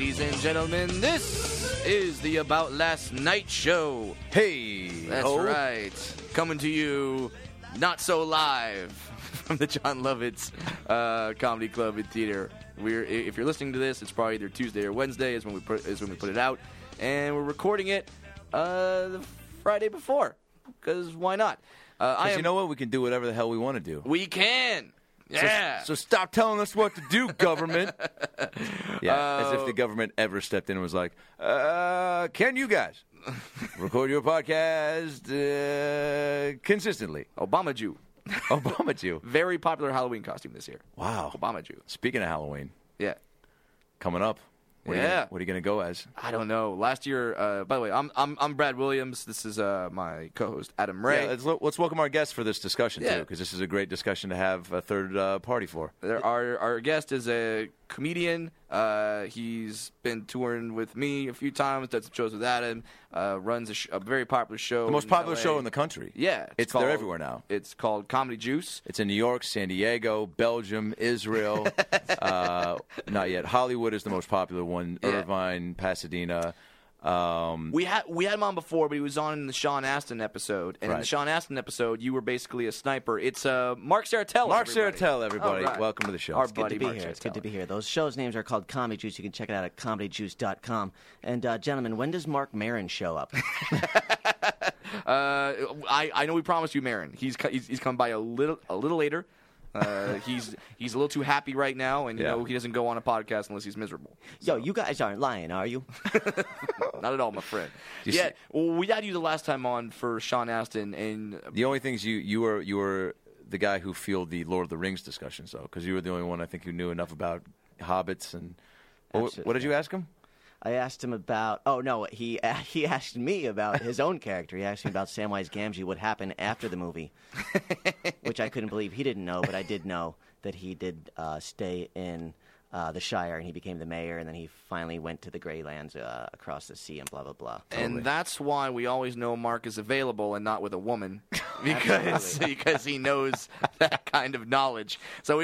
Ladies and gentlemen, this is the About Last Night show. Hey, That's right. Coming to you not so live from the John Lovitz Comedy Club and Theater. If you're listening to this, it's probably either Tuesday or Wednesday is when we put it out, and we're recording it the Friday before, because why not? You know what? We can do whatever the hell we want to do. We can. Yeah. So stop telling us what to do, government. As if the government ever stepped in and was like, can you guys record your podcast consistently? Obama Jew. Obama Jew. Very popular Halloween costume this year. Wow. Obama Jew. Speaking of Halloween. Yeah. Coming up. What are you going to go as? I don't know. Last year, by the way, I'm Brad Williams. This is my co-host Adam Ray. Yeah, let's welcome our guest for this discussion too, because this is a great discussion to have a third party for. Our guest is a comedian. He's been touring with me a few times. Does shows with Adam. Runs a very popular show. The most popular LA. Show in the country. Yeah, they're everywhere now. It's called Comedy Juice. It's in New York, San Diego, Belgium, Israel. Not yet. Hollywood is the most popular one. Yeah. Irvine, Pasadena. We had him on before, but he was on in the Sean Astin episode. And in the Sean Astin episode, you were basically a sniper. It's Mark Saratella. Mark Saratella, everybody. Right. Welcome to the show. Our It's good buddy to be Mark here. It's Saratella. good to be here. Those shows' names are called Comedy Juice. You can check it out at comedyjuice.com. And, gentlemen, when does Mark Maron show up? I know we promised you Marin. He's come by a little later. He's a little too happy right now, and you know he doesn't go on a podcast unless he's miserable. Yo, you guys aren't lying, are you? Not at all, my friend. Yeah, well, we had you the last time on for Sean Astin, and the only things you were the guy who fueled the Lord of the Rings discussions, though, because you were the only one I think who knew enough about hobbits and. What did you ask him? I asked him about. Oh no, he asked me about his own character. He asked me about Samwise Gamgee, what happened after the movie, which I couldn't believe. He didn't know, but I did know that he did stay in the Shire, and he became the mayor, and then he finally went to the Greylands across the sea, and blah blah blah. And that's why we always know Mark is available and not with a woman, because he knows that kind of knowledge. So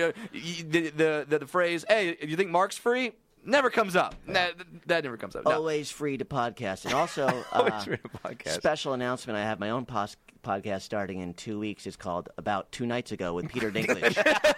the phrase, "Hey, you think Mark's free?" never comes up. That never comes up. No. Always free to podcast. And also, special announcement, I have my own podcast starting in 2 weeks. It's called About 2 Nights Ago with Peter Dinklage.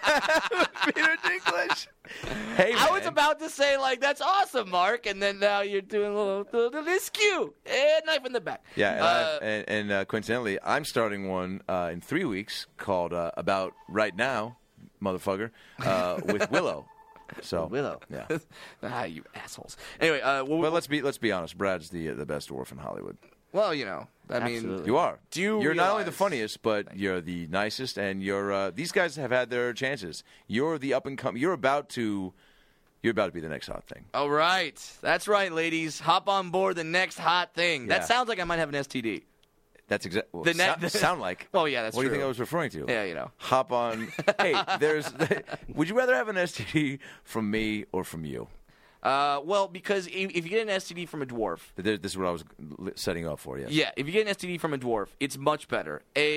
Peter Dinklage. Hey, man. I was about to say, that's awesome, Mark, and then now you're doing a little askew. And knife in the back. Yeah, and coincidentally, I'm starting one in 3 weeks called About Right Now, motherfucker, with Willow. So Willow. Yeah. You assholes. Anyway, but let's be honest. Brad's the best dwarf in Hollywood. Well, I mean, Absolutely. You are. You're not only the realize- funniest, but you're the nicest, and you're. These guys have had their chances. You're the up and coming. You're about to be the next hot thing. All right, that's right, ladies. Hop on board the next hot thing. Yeah. That sounds like I might have an STD. That's exactly. Sound like. Well, yeah, that's What do you true. think I was referring to? Yeah, you know. Hop on. Hey, would you rather have an STD from me or from you? Well, because if you get an STD from a dwarf, This is what I was setting up for. Yes. yeah, if you get an STD from a dwarf, it's much better.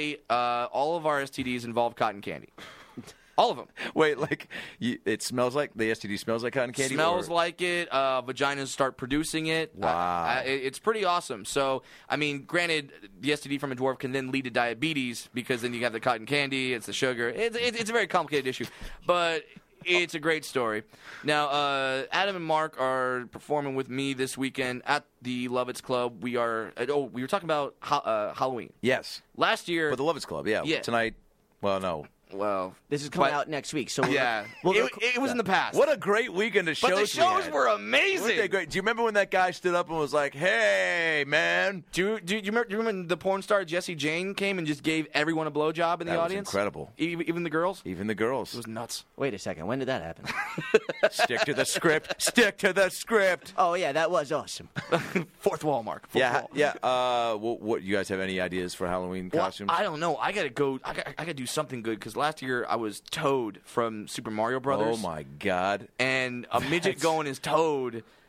All of our STDs involve cotton candy. All of them. Wait, it smells like the STD smells like cotton candy. Smells like it. Vaginas start producing it. Wow. It's pretty awesome. So, I mean, granted, the STD from a dwarf can then lead to diabetes because then you have the cotton candy, it's the sugar. It's a very complicated issue, but it's a great story. Now, Adam and Mark are performing with me this weekend at the Lovitz Club. We were talking about Halloween. Yes. Last year. For the Lovitz Club, yeah. Tonight. Well, no. Well, This is coming out next week. So yeah, it was in the past. What a great weekend of shows! But the shows were amazing. Weren't they great? Do you remember when that guy stood up and was like, "Hey, man"? Do you remember when the porn star Jessie Jane came and just gave everyone a blowjob in the audience? Was incredible. Even the girls. Even the girls. It was nuts. Wait a second. When did that happen? Stick to the script. Stick to the script. Oh, yeah, that was awesome. Fourth wall, Mark. Fourth wall. Yeah. What you guys have any ideas for Halloween costumes? I don't know. I gotta go. I gotta do something good because last year I was Toad from Super Mario Brothers. Oh my God! And a midget going as Toad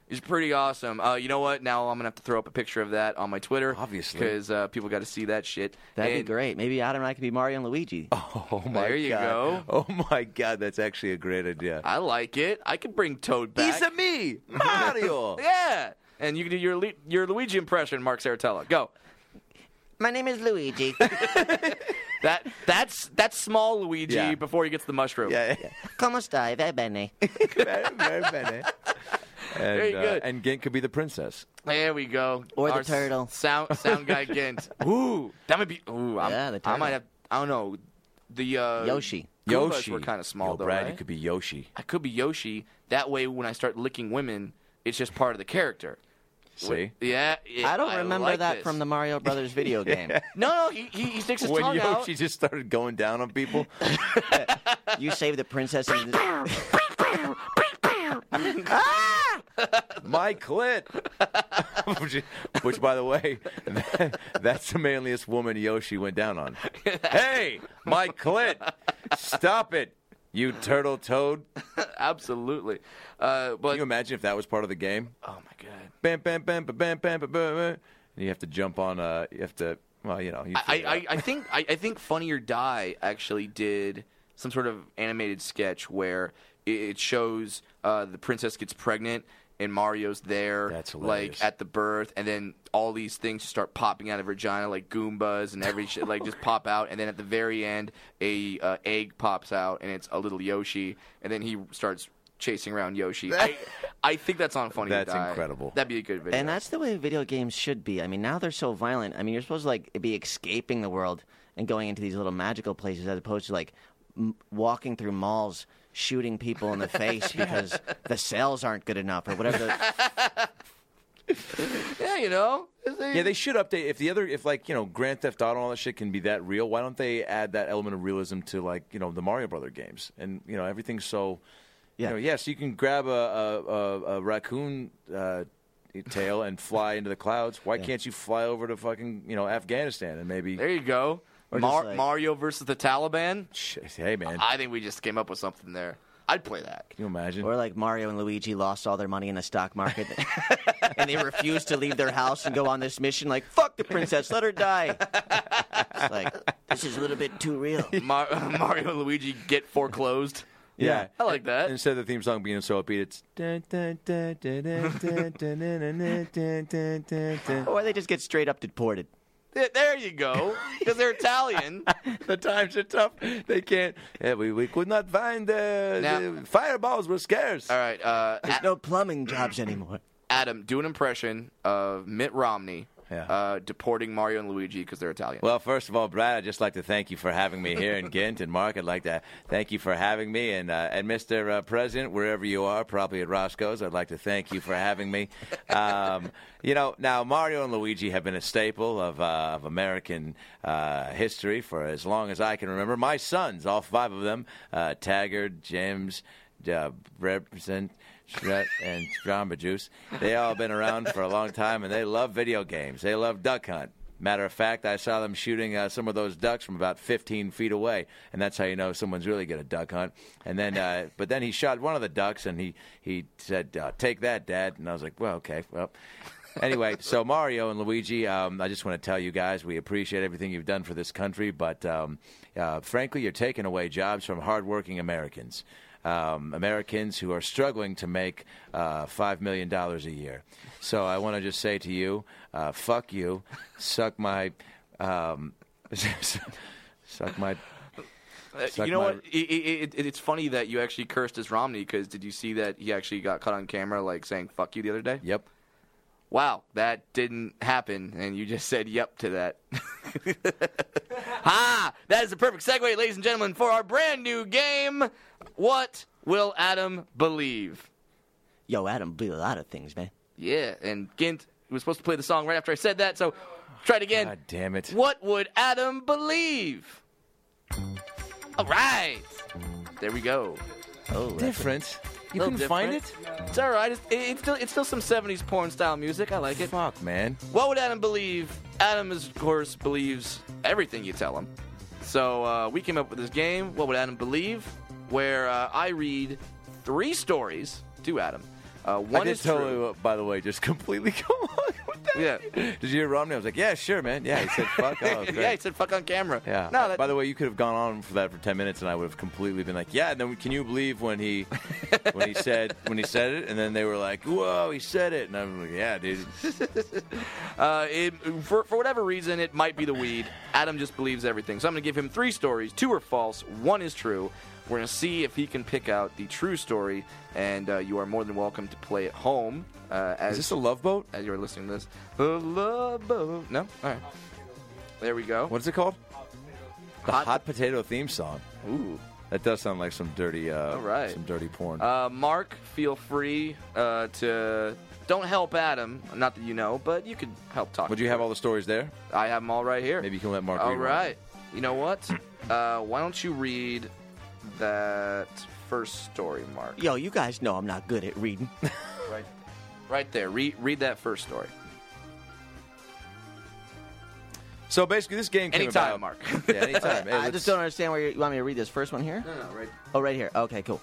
is pretty awesome. You know what? Now I'm going to have to throw up a picture of that on my Twitter. Obviously. Because people got to see that shit. That'd be great. Maybe Adam and I could be Mario and Luigi. Oh, my God. There you go. Oh, my God. That's actually a great idea. I like it. I could bring Toad back. He's a me, Mario. Yeah. And you can do your Luigi impression, Mark Saratella. Go. My name is Luigi. That's small Luigi before he gets the mushroom. Yeah. Come stai? Va bene. Very bene. Very good. And Gint could be the princess. There we go. Or the Our turtle. Sound guy Gint. Ooh, that might be. Ooh, Yeah, the turtle. I might have. I don't know. The Yoshi. Goombas were kind of small, Yo, though. Brad, right? you could be Yoshi. I could be Yoshi. That way, when I start licking women, it's just part of the character. See? Yeah. I don't remember like that this. from the Mario Brothers video game. No, he sticks his When tongue out. Yoshi just started going down on people. You save the princess and My clit. Which, by the way, that's the manliest woman Yoshi went down on. Hey, my clit. Stop it, you turtle toad. Absolutely. Can But you imagine if that was part of the game? oh my god. Bam, bam, bam, bam, bam, bam, bam, bam. And you have to jump on. You have to. Well, you know. You figure it out. I think Funny or Die actually did some sort of animated sketch where it shows the princess gets pregnant and Mario's there, That's hilarious. like at the birth, and then all these things just start popping out of her vagina, like Goombas and every shit, like just pop out, and then at the very end, a egg pops out, and it's a little Yoshi, and then he starts chasing around Yoshi. I think that's on Funny or That's Die. incredible. That'd be a good video. And that's the way video games should be. I mean, now they're so violent. I mean, you're supposed to like be escaping the world and going into these little magical places as opposed to like walking through malls shooting people in the face because the sales aren't good enough or whatever. yeah, you know. Yeah, they should update if like, you know, Grand Theft Auto and all that shit can be that real. Why don't they add that element of realism to, like, you know, the Mario Brother games? And, you know, everything's so. Yeah. You know, yes, you can grab a raccoon tail and fly into the clouds. Why can't you fly over to fucking, you know, Afghanistan and maybe? There you go. Or just like- Mario versus the Taliban. Hey, man, I think we just came up with something there. I'd play that. can you imagine? Or like Mario and Luigi lost all their money in the stock market and they refused to leave their house and go on this mission like, fuck the princess, let her die. It's like, this is a little bit too real. Mario and Luigi get foreclosed. Yeah, I like that. Instead of the theme song being so upbeat, it's. Or they just get straight up deported. There you go. Because they're Italian. The times are tough. They can't. Yeah, we could not find the fireballs were scarce. All right. There's no plumbing jobs anymore. Adam, do an impression of Mitt Romney deporting Mario and Luigi because they're Italian. Well, first of all, Brad, I'd just like to thank you for having me here in Ghent. And Mark, I'd like to thank you for having me. And Mr. President, wherever you are, probably at Roscoe's, I'd like to thank you for having me. You know, now Mario and Luigi have been a staple of American history for as long as I can remember. My sons, all 5 of them, Taggart, James, Represent, and Jamba Juice, they all been around for a long time, and they love video games. They love Duck Hunt. Matter of fact, I saw them shooting some of those ducks from about 15 feet away, and that's how you know someone's really good at duck hunt. And then, but then he shot one of the ducks, and he said, "Take that, Dad." And I was like, "Well, okay, well." Anyway, so Mario and Luigi, I just want to tell you guys we appreciate everything you've done for this country, but frankly, you're taking away jobs from hardworking Americans. Americans who are struggling to make $5 million a year. So I want to just say to you, fuck you, suck my, suck my. You know what? It's funny that you actually cursed as Romney because did you see that he actually got caught on camera like saying "fuck you" the other day? Yep. Wow, that didn't happen, and you just said "yep" to that. Ha! That is the perfect segue, ladies and gentlemen, for our brand new game. What will Adam believe? Yo, Adam believe a lot of things, man. Yeah, and Gint was supposed to play the song right after I said that, so try it again. God damn it. What would Adam believe? All right. There we go. Oh, Different. You Little couldn't find it? different. It's all right. It's still some 70s porn style music. I like it. Fuck, man. What would Adam believe? Adam, of course, believes everything you tell him. So we came up with this game, What Would Adam Believe? Where I read 3 stories to Adam. One I did is true. totally, by the way, just completely go along with that. Yeah. Did you hear Romney? I was like, yeah, sure, man. Yeah, he said fuck. Oh, great. Yeah, he said fuck on camera. Yeah. No, that, By the way, you could have gone on for that for 10 minutes, and I would have completely been like, "Yeah." And then can you believe when he said it, and then they were like, "Whoa, he said it," and I was like, "Yeah, dude." For whatever reason, it might be the weed. Adam just believes everything. So I'm going to give him 3 stories. 2 are false. 1 is true. We're going to see if he can pick out the true story, and you are more than welcome to play at home. Is this a Love Boat? As you're listening to this. The Love Boat. No? All right. There we go. What is it called? The Hot Potato theme song. Ooh. That does sound like some dirty, right. some dirty porn. Mark, feel free to... Don't help Adam. Not that you know, but you could help talk. Would you have all the stories there? I have them all right here. Maybe you can let Mark read All one. right. You know what? Why don't you read that first story, Mark? Yo, you guys know I'm not good at reading. Right there. Read that first story. So basically, this game came Anytime, about. Mark. Yeah, anytime. Hey, I let's- just don't understand where you want me to read this first one here? No, right. Oh, right here. Okay, cool.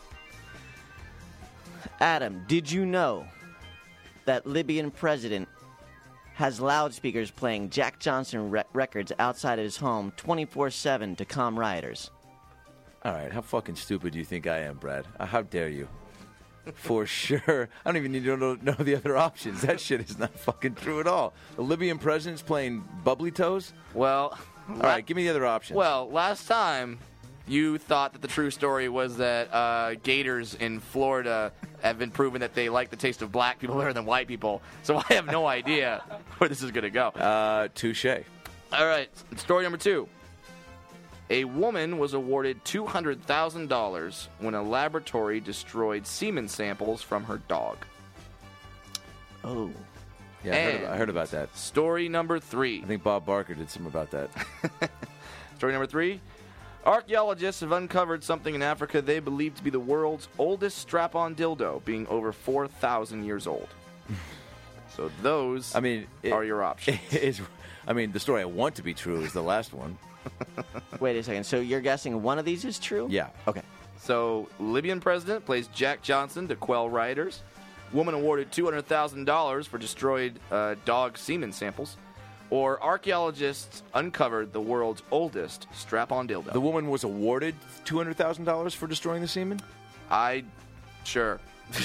Adam, did you know that Libyan president has loudspeakers playing Jack Johnson records outside of his home 24/7 to calm rioters? All right, how fucking stupid do you think I am, Brad? How dare you? For sure. I don't even need to know the other options. That shit is not fucking true at all. The Libyan president's playing bubbly toes? Well, All right, give me the other options. well, last time you thought that the true story was that gators in Florida have been proven that they like the taste of black people better than white people. So I have no idea where this is going to go. Touche. All right, story number 2. A woman was awarded $200,000 when a laboratory destroyed semen samples from her dog. Oh. Yeah, I heard about that. Story number 3. I think Bob Barker did something about that. Story number 3. Archaeologists have uncovered something in Africa they believe to be the world's oldest strap-on dildo, being over 4,000 years old. So those are your options. The story I want to be true is the last one. Wait a second. So you're guessing one of these is true? Yeah. Okay. So, Libyan president plays Jack Johnson to quell rioters. Woman awarded $200,000 for destroyed dog semen samples. Or archaeologists uncovered the world's oldest strap-on dildo. The woman was awarded $200,000 for destroying the semen? Sure.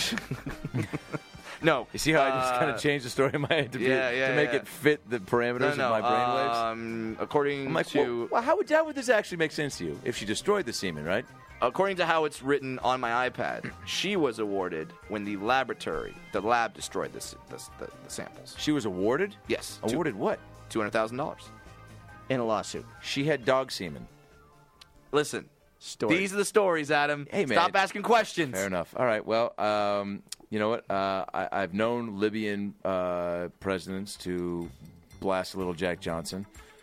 No. You see how I just kind of changed the story in my head to make it fit the parameters of my brainwaves? According to... Well, how would this actually make sense to you? If she destroyed the semen, right? According to how it's written on my iPad, she was awarded when the lab destroyed the samples. She was awarded? Yes. Awarded what? $200,000. In a lawsuit. She had dog semen. Listen. Story. These are the stories, Adam. Hey, man. Stop asking questions. Fair enough. All right. Well, you know what? I've known Libyan presidents to blast a little Jack Johnson.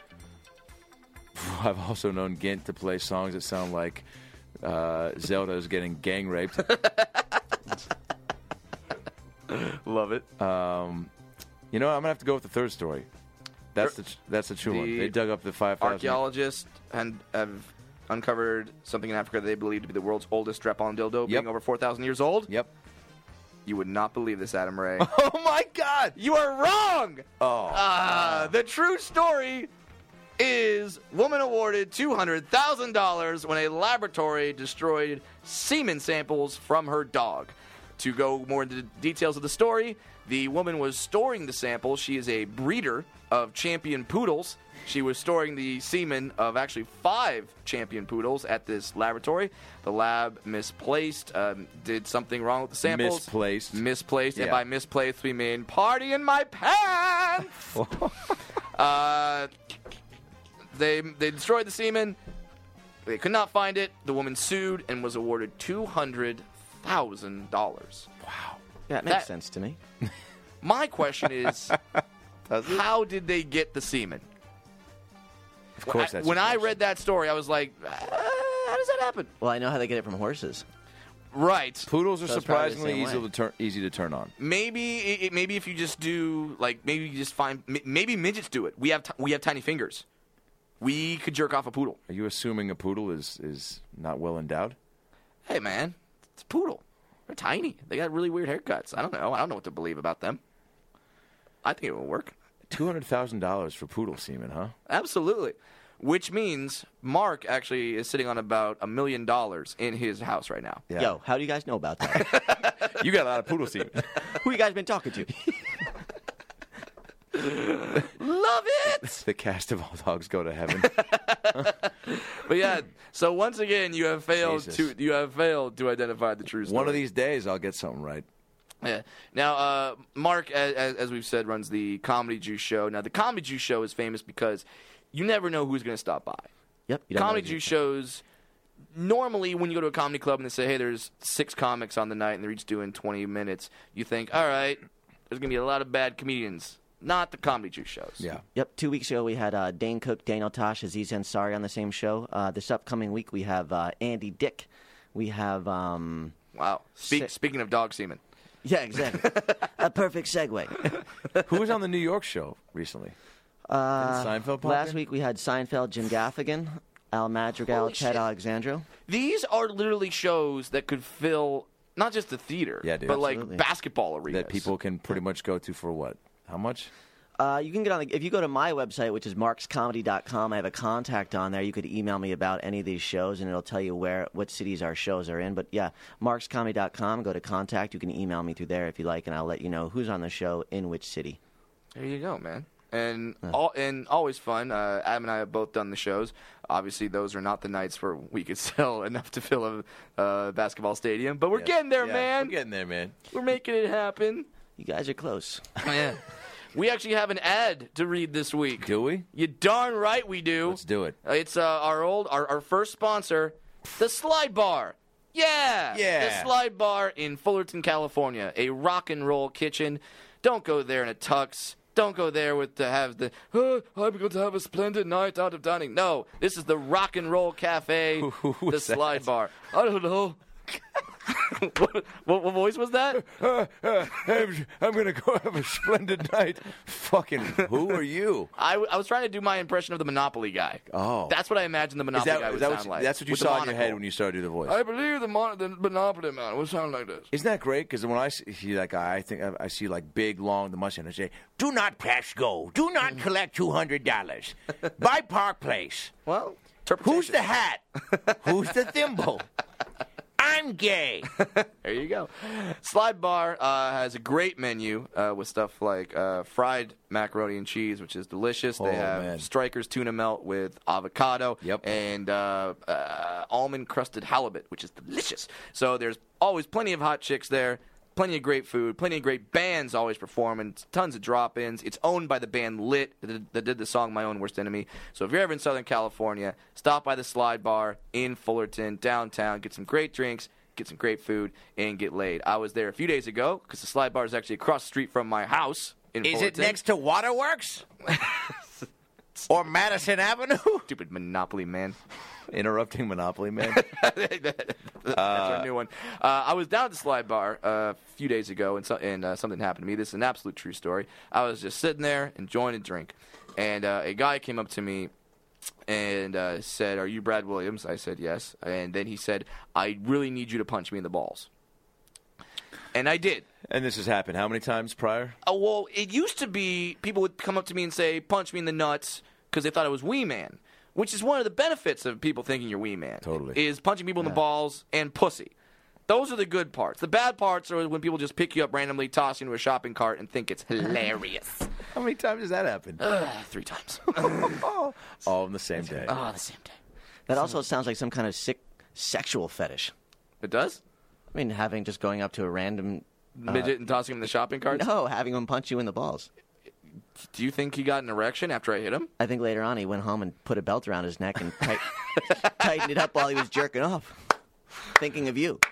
I've also known Gint to play songs that sound like Zelda is getting gang raped. Love it. I'm gonna have to go with the third story. That's the true one. They dug up the 5,000. Archaeologists have uncovered something in Africa they believe to be the world's oldest strap-on dildo, being over 4,000 years old. Yep. You would not believe this, Adam Ray. Oh my God! You are wrong. The true story is woman awarded $200,000 when a laboratory destroyed semen samples from her dog. To go more into the details of the story, the woman was storing the samples. She is a breeder of champion poodles. She was storing the semen of actually 5 champion poodles at this laboratory. The lab misplaced, did something wrong with the samples. Misplaced, and by misplaced we mean party in my pants! They destroyed the semen. They could not find it. The woman sued and was awarded $200,000. Wow. Yeah, it makes sense to me. My question is, how did they get the semen? Of course, that's when I read that story, I was like, how does that happen? Well, I know how they get it from horses. Right. Poodles are So it's probably the surprisingly same easy to turn on. Maybe if you just do maybe you just find maybe midgets do it. We have tiny fingers. We could jerk off a poodle. Are you assuming a poodle is not well endowed? Hey man, it's a poodle. They're tiny. They got really weird haircuts. I don't know. I don't know what to believe about them. I think it will work. $200,000 for poodle semen, huh? Absolutely. Which means Mark actually is sitting on about $1 million in his house right now. Yeah. Yo, how do you guys know about that? You got a lot of poodle semen. Who you guys been talking to? Love it! The cast of All Dogs Go to Heaven. But yeah, so once again, you have failed Jesus. to identify the true story. One of these days, I'll get something right. Yeah. Now, Mark, as we've said, runs the Comedy Juice Show. Now, the Comedy Juice Show is famous because you never know who's going to stop by. Yep. you don't know Comedy who- Juice shows, normally when you go to a comedy club and they say, hey, there's 6 comics on the night and they're each doing 20 minutes, you think, all right, there's going to be a lot of bad comedians. Not the Comedy Juice shows. Yeah. Yep, 2 weeks ago we had Dane Cook, Daniel Tosh, Aziz Ansari on the same show. This upcoming week we have Andy Dick. We have... Wow. Si- Speaking of dog semen. Yeah, exactly. A perfect segue. Who was on the New York show recently? Didn't Seinfeld pop Last in? week we had Seinfeld, Jim Gaffigan, Al Madrigal, Holy Ted shit. Alexandro. These are literally shows that could fill not just the theater, Yeah, dude. but like Absolutely. basketball arenas. That people can pretty much go to for what? How much? You can get on if you go to my website, which is markscomedy.com. I have a contact on there. You could email me about any of these shows, and it'll tell you what cities our shows are in. But yeah, markscomedy.com. Go to contact. You can email me through there if you like, and I'll let you know who's on the show in which city. There you go, man. And always fun. Adam and I have both done the shows. Obviously, those are not the nights where we could sell enough to fill a basketball stadium. But we're getting there, man. We're getting there, man. We're making it happen. You guys are close. Yeah. We actually have an ad to read this week. Do we? You darn right we do. Let's do it. It's our first sponsor, the Slide Bar. Yeah. Yeah. The Slide Bar in Fullerton, California. A rock and roll kitchen. Don't go there in a tux. Don't go there I'm going to have a splendid night out of dining. No, this is the Rock and Roll Cafe, Who the was that? Slide Bar. I don't know. what voice was that? I'm going to go have a splendid night. Fucking, who are you? I was trying to do my impression of the Monopoly guy. Oh. That's what I imagined the Monopoly guy would sound like. That's what you with the saw in your head monocle. when you started to do the voice. I believe the Monopoly man would sound like this. Isn't that great? Because when I see that guy, I think I see like big, long, the mustache, and I say, "Do not press go. Do not collect $200. Buy Park Place. Well, Who's the hat? Who's the thimble? I'm gay." There you go. Slide Bar has a great menu with stuff like fried macaroni and cheese, which is delicious. They Oh, have man. Strikers tuna melt with avocado Yep. and almond crusted halibut, which is delicious. So there's always plenty of hot chicks there. Plenty of great food, plenty of great bands always performing, tons of drop-ins. It's owned by the band Lit that did the song My Own Worst Enemy. So if you're ever in Southern California, stop by the Slide Bar in Fullerton, downtown, get some great drinks, get some great food, and get laid. I was there a few days ago because the Slide Bar is actually across the street from my house in Fullerton. to Waterworks? Or Madison Avenue? Stupid Monopoly, man. Interrupting Monopoly, man. That's our new one. I was down at the Slide Bar a few days ago, and something happened to me. This is an absolute true story. I was just sitting there enjoying a drink, and a guy came up to me and said, "Are you Brad Williams?" I said, "Yes." And then he said, "I really need you to punch me in the balls." And I did. And this has happened how many times prior? Well, it used to be people would come up to me and say, "Punch me in the nuts," because they thought I was Wee Man, which is one of the benefits of people thinking you're Wee Man. Totally. Is punching people in the balls and pussy. Those are the good parts. The bad parts are when people just pick you up randomly, toss you into a shopping cart, and think it's hilarious. How many times has that happened? 3 times. All on the same day. Oh, the same day. That also sounds like some kind of sick sexual fetish. It does? I mean, just going up to a random... Midget and tossing him in the shopping cart? No, having him punch you in the balls. Do you think he got an erection after I hit him? I think later on he went home and put a belt around his neck and tightened it up while he was jerking off. Thinking of you.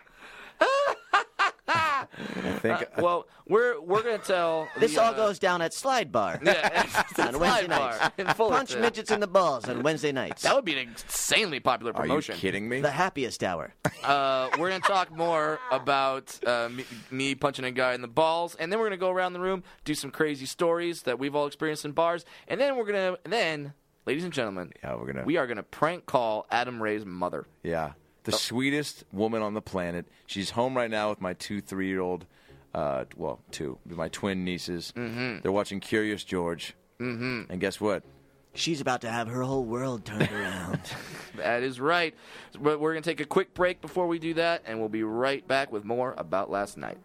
I think. Well, we're going to tell... This all goes down at Slide Bar. Yeah, on Wednesday nights. in Fullerton. Punch midgets in the balls on Wednesday nights. That would be an insanely popular Are you promotion. kidding me? The happiest hour. We're going to talk more about me punching a guy in the balls, and then we're going to go around the room, do some crazy stories that we've all experienced in bars, and then we're going to, ladies and gentlemen, Yeah, we are going to prank call Adam Ray's mother. Yeah. The sweetest woman on the planet. She's home right now with my 2 3-year-old, my twin nieces. Mm-hmm. They're watching Curious George. Mm-hmm. And guess what? She's about to have her whole world turned around. That is right. But we're going to take a quick break before we do that, and we'll be right back with more about last night.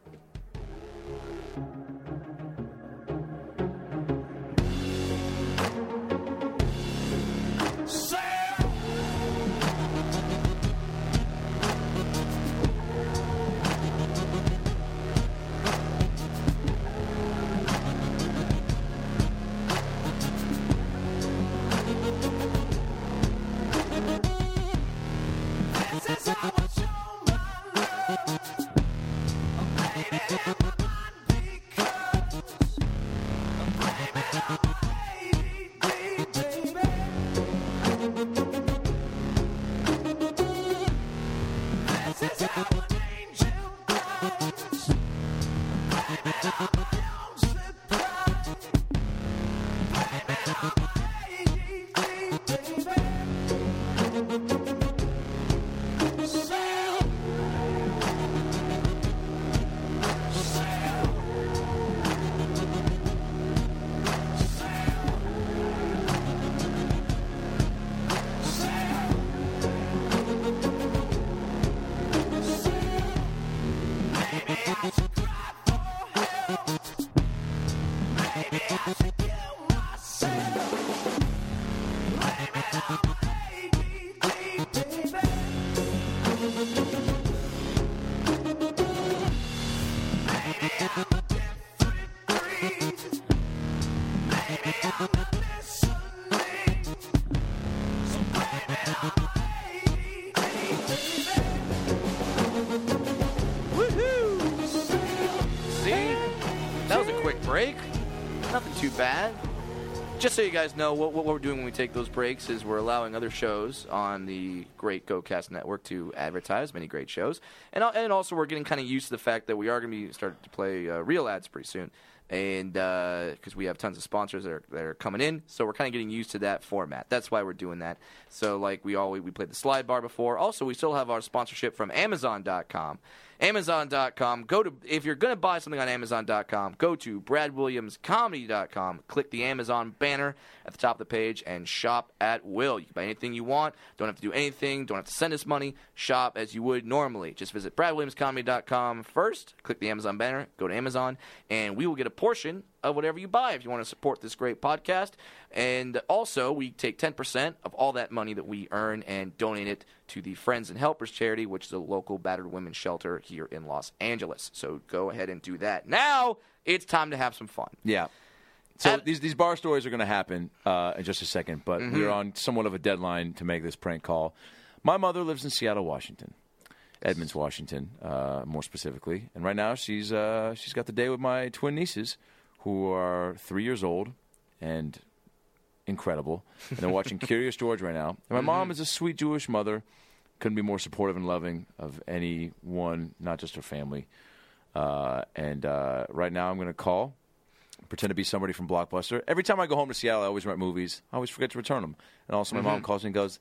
Just so you guys know, what we're doing when we take those breaks is we're allowing other shows on the great GoCast network to advertise many great shows. And also we're getting kind of used to the fact that we are going to be starting to play real ads pretty soon. And because we have tons of sponsors that are coming in, so we're kind of getting used to that format. That's why we're doing that. So like we played the slide bar before. Also, we still have our sponsorship from Amazon.com. Amazon.com. If you're going to buy something on Amazon.com, go to BradWilliamsComedy.com. Click the Amazon banner at the top of the page and shop at will. You can buy anything you want. Don't have to do anything. Don't have to send us money. Shop as you would normally. Just visit BradWilliamsComedy.com first. Click the Amazon banner. Go to Amazon, and we will get a portion of whatever you buy if you want to support this great podcast. And also, we take 10% of all that money that we earn and donate it to the Friends and Helpers charity, which is a local battered women's shelter here in Los Angeles. So go ahead and do that. Now it's time to have some fun. Yeah. So these bar stories are going to happen in just a second, but we're on somewhat of a deadline to make this prank call. My mother lives in Seattle, Washington. Edmonds, Washington, more specifically. And right now she's got the day with my twin nieces, who are 3 years old and incredible. And they're watching Curious George right now. And my mom is a sweet Jewish mother. Couldn't be more supportive and loving of anyone, not just her family. And right now I'm going to call, pretend to be somebody from Blockbuster. Every time I go home to Seattle, I always rent movies. I always forget to return them. And also my mom calls me and goes,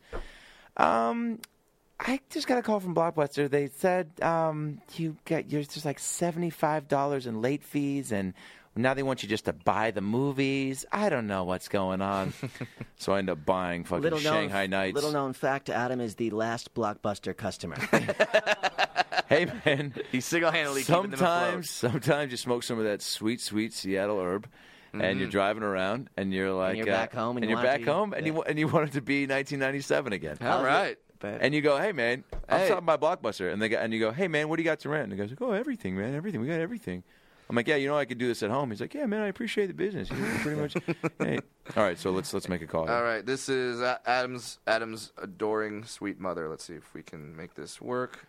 I just got a call from Blockbuster. They said there's like $75 in late fees, and now they want you just to buy the movies. I don't know what's going on. So I end up buying fucking Shanghai Nights. Little known fact, Adam is the last Blockbuster customer. Hey, man. He's single-handedly keeping them afloat. Sometimes you smoke some of that sweet, sweet Seattle herb, and you're driving around, and you're like... And you're back home. And you want it to be 1997 again. All right. And you go, hey, man, I'm stopping by Blockbuster. And you go, hey, man, what do you got to rent? And the guy's like, oh, everything, man, everything. We got everything. I'm like, yeah, I could do this at home. He's like, yeah, man, I appreciate the business. Pretty much. Hey. All right, so let's make a call. All right, this is Adam's adoring sweet mother. Let's see if we can make this work.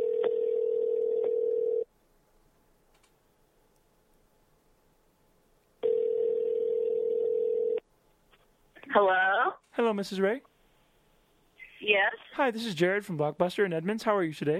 Hello? Hello, Mrs. Ray. Yes? Hi, this is Jared from Blockbuster in Edmonds. How are you today?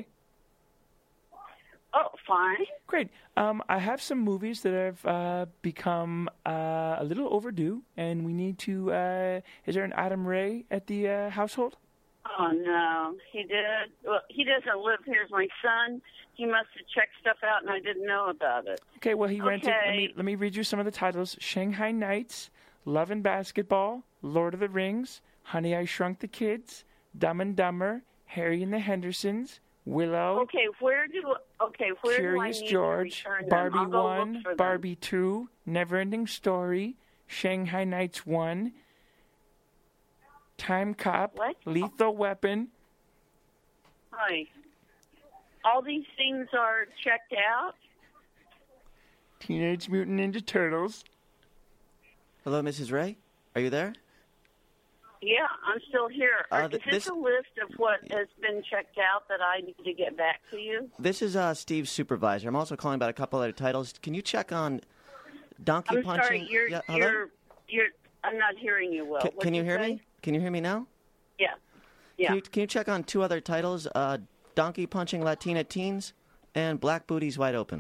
Oh, fine. Great. I have some movies that have become a little overdue, and we need to... is there an Adam Ray at the household? Oh, no. He did. Well, he doesn't live here. Here's my son. He must have checked stuff out, and I didn't know about it. Okay, well, he rented. Okay. Let me read you some of the titles: Shanghai Nights, Love and Basketball, Lord of the Rings, Honey, I Shrunk the Kids, Dumb and Dumber, Harry and the Hendersons, Willow. Okay, where do I Curious need George, to return them? Barbie I'll go 1, look for them. Barbie 2, Neverending Story, Shanghai Nights 1, Time Cop, What? Lethal Weapon. Hi. All these things are checked out? Teenage Mutant Ninja Turtles. Hello, Mrs. Ray? Are you there? Yeah, I'm still here. Is this this- a list of what has been checked out that I need to get back to you? This is Steve's supervisor. I'm also calling about a couple other titles. Can you check on Donkey I'm Punching? sorry, hello? I'm not hearing you well. Can What'd you hear say? me? Can you hear me now? Yeah. Yeah. Can you check on two other titles? Donkey Punching Latina Teens and Black Booties Wide Open.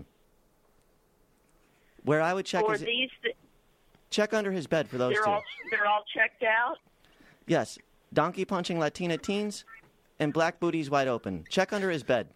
Where I would check For is these, check under his bed for those they're two. all checked out? Yes, Donkey Punching Latina Teens and Black Booties Wide Open. Check under his bed.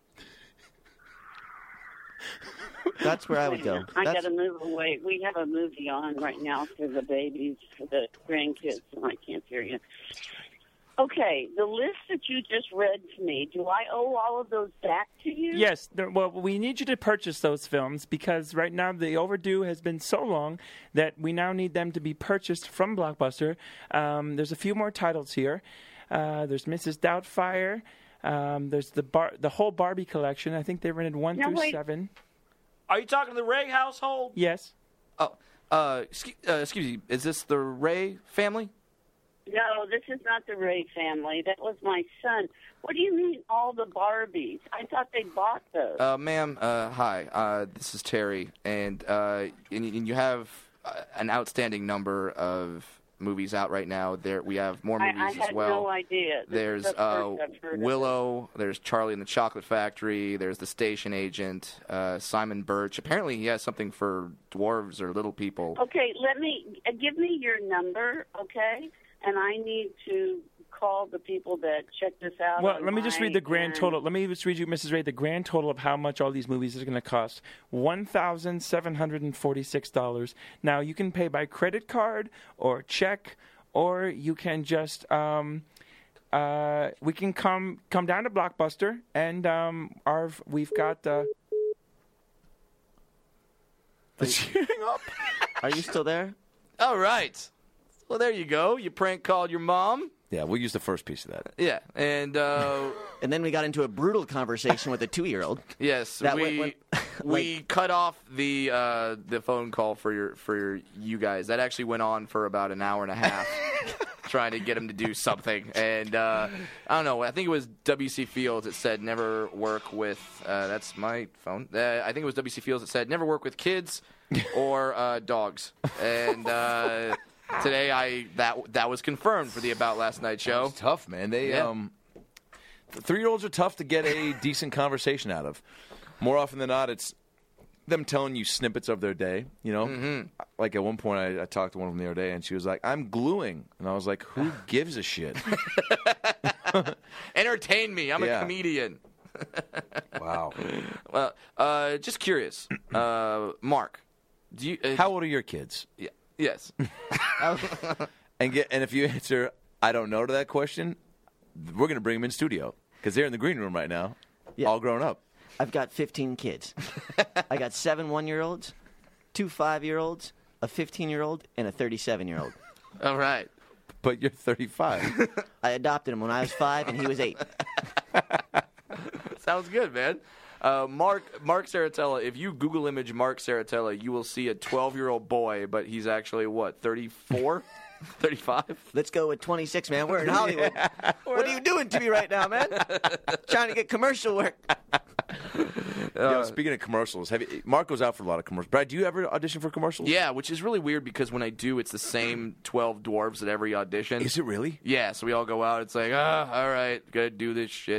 That's where I would go. I got That's, to move away. We have a movie on right now for the babies, for the grandkids, and I can't hear you. Okay, the list that you just read to me, do I owe all of those back to you? Yes, well, we need you to purchase those films because right now the overdue has been so long that we now need them to be purchased from Blockbuster. There's a few more titles here. There's Mrs. Doubtfire. There's the whole Barbie collection. I think they rented 1 Now, through wait. 7. Are you talking to the Ray household? Yes. Oh, excuse me. Is this the Ray family? No, this is not the Ray family. That was my son. What do you mean, all the Barbies? I thought they bought those. Ma'am, hi. This is Terry, and you have an outstanding number of movies out right now. We have more movies I had as well. no idea. This There's is the first I've heard of Willow. There's Charlie and the Chocolate Factory. There's The Station Agent. Simon Birch. Apparently, he has something for dwarves or little people. it. Okay, give me your number, okay? And I need to call the people that check this out. Well, let me just read the grand online, total. Let me just read you, Mrs. Ray, the grand total of how much all these movies are going to cost. $1,746. Now, you can pay by credit card or check, or you can just we can come down to Blockbuster, and we've got the cheering up. are you still there? All right. Well, there you go. You prank called your mom. Yeah, we'll use the first piece of that. Yeah, and And then we got into a brutal conversation with a 2-year-old. yes, That we went- we cut off the phone call for you guys. That actually went on for about an hour and a half, trying to get him to do something. And I don't know. I think it was W.C. Fields that said never work with. That's my phone. I think it was W.C. Fields that said never work with kids or dogs. And today that was confirmed for the About Last Night show. It's tough, man. They Yeah. 3-year-olds are tough to get a decent conversation out of. More often than not, it's them telling you snippets of their day. You know, like at one point, I talked to one of them the other day, and she was like, "I'm gluing," and I was like, "Who gives a shit?" Entertain me. I'm Yeah. a comedian. Wow. Well, just curious, Mark. Do you? How old are your kids? Yeah, yes. And if you answer, "I don't know" to that question, we're going to bring them in studio because they're in the green room right now, Yeah. all grown up. I've got 15 kids. I got 7 1-year-olds, 2 5-year-olds, a 15-year-old, and a 37-year-old. All right. But you're 35. I adopted him when I was 5 and he was 8. Sounds good, man. Mark Saratella. If you Google image Mark Saratella, you will see a 12-year-old boy, but he's actually what, 34, 35? Let's go with 26, man. We're in Hollywood. What are you doing to me right now, man? Trying to get commercial work. Yo, speaking of commercials, Mark goes out for a lot of commercials. Brad, do you ever audition for commercials? Yeah, which is really weird because when I do, it's the same 12 dwarves at every audition. Is it really? Yeah, so we all go out. It's like, all right, gotta do this shit.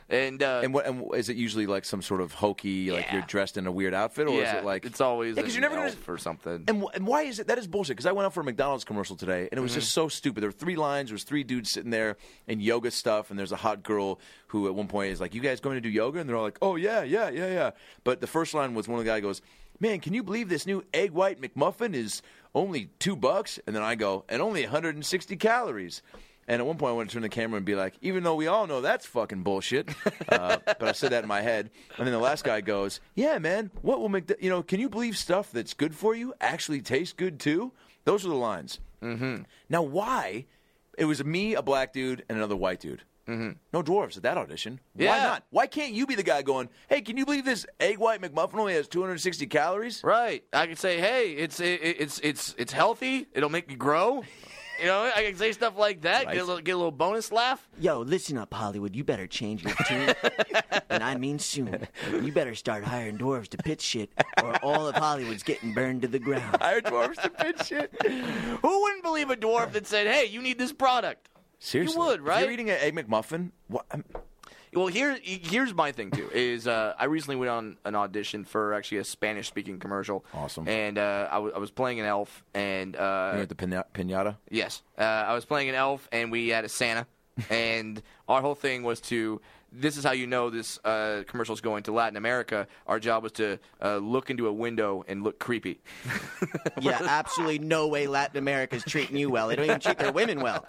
And is it usually like some sort of hokey, like you're dressed in a weird outfit, or is it like it's always because you're never gonna or something? And why is it that is bullshit? Because I went out for a McDonald's commercial today, and it was just so stupid. There were 3 lines. There was 3 dudes sitting there in yoga stuff, and there's a hot girl who at one point is like, "You guys going to do yoga?" And they're all like, "Oh yeah." But the first line was one of the guy goes, "Man, can you believe this new egg white McMuffin is only $2?" And then I go, "And only 160 calories." And at one point, I want to turn the camera and be like, even though we all know that's fucking bullshit. But I said that in my head. And then the last guy goes, "Yeah, man, what will make can you believe stuff that's good for you actually tastes good too?" Those are the lines. Mm-hmm. Now, why? It was me, a black dude, and another white dude. Mm-hmm. No dwarves at that audition. Yeah. Why not? Why can't you be the guy going, "Hey, can you believe this egg white McMuffin only has 260 calories?" Right. I could say, "Hey, it's healthy. It'll make you grow." I can say stuff like that, Right. get a little bonus laugh. Yo, listen up, Hollywood. You better change your tune. And I mean soon. You better start hiring dwarves to pitch shit, or all of Hollywood's getting burned to the ground. Hire dwarves to pitch shit. Who wouldn't believe a dwarf that said, "Hey, you need this product"? Seriously. You would, right? If you're eating an egg McMuffin, what? Well, here's my thing too. Is I recently went on an audition for actually a Spanish-speaking commercial. Awesome. And I was playing an elf, and You're at the pinata? yes, I was playing an elf, and we had a Santa, and our whole thing was to. This is how you know this commercial is going to Latin America. Our job was to look into a window and look creepy. Yeah, absolutely no way Latin America's treating you well. They don't even treat their women well.